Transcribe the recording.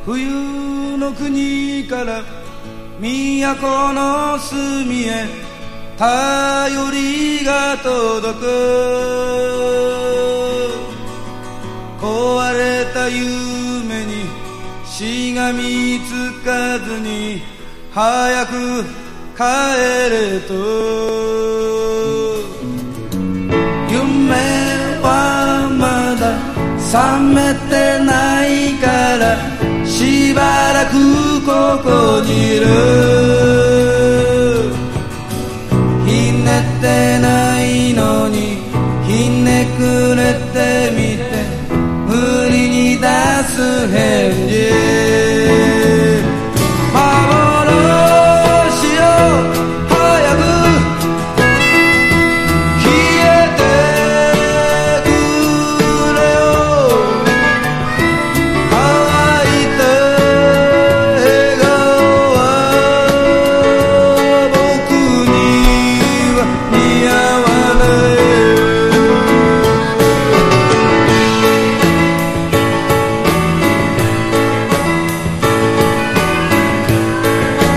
冬の国から都の隅へ便りが届く。壊れた夢にしがみつかずに早く帰れと。夢はまだ覚めてないからしばらくここにいる。